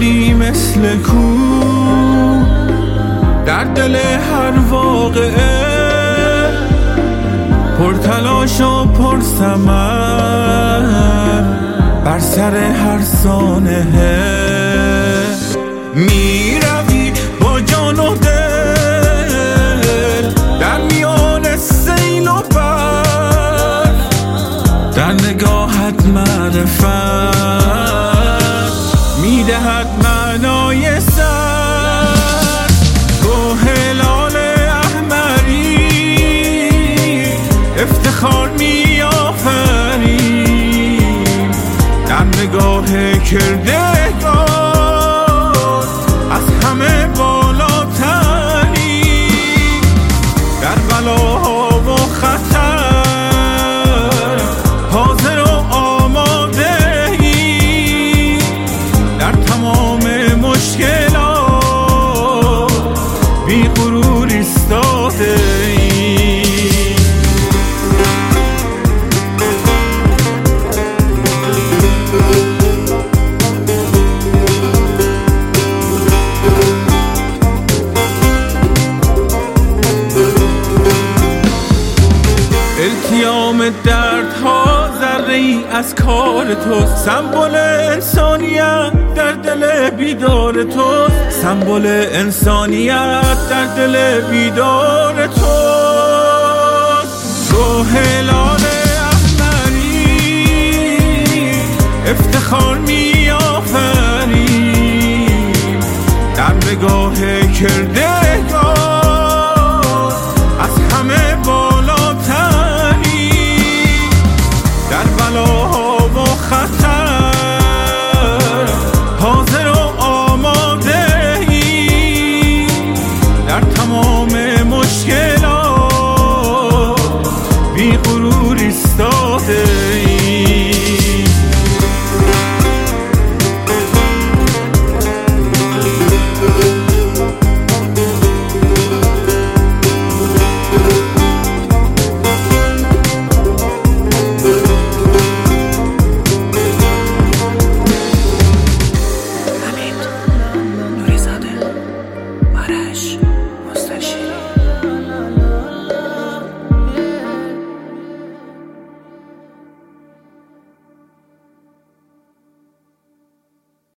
بودی مثل کو در دل هر واقعه، پر تلاش و پر ثمر بر سر هر سانحه. می روی با جان و دل در میان سیل و برف، در نگاهت معرفت میدهد معنای سر. تو هلال احمری افتخار میآفری در نگاه کردگار، از همه بالاتری در بلاها و خطر حاضر و آماده ای، در تمام مشکلات بی غرور ایستاده ای. التیام دردها ذره ای از کار توست، سمبل انسانیت در دل بیدار توست، سمبل انسانیت در دل بیدار توست. تو هلال احمری افتخار میآفری در نگاه کرده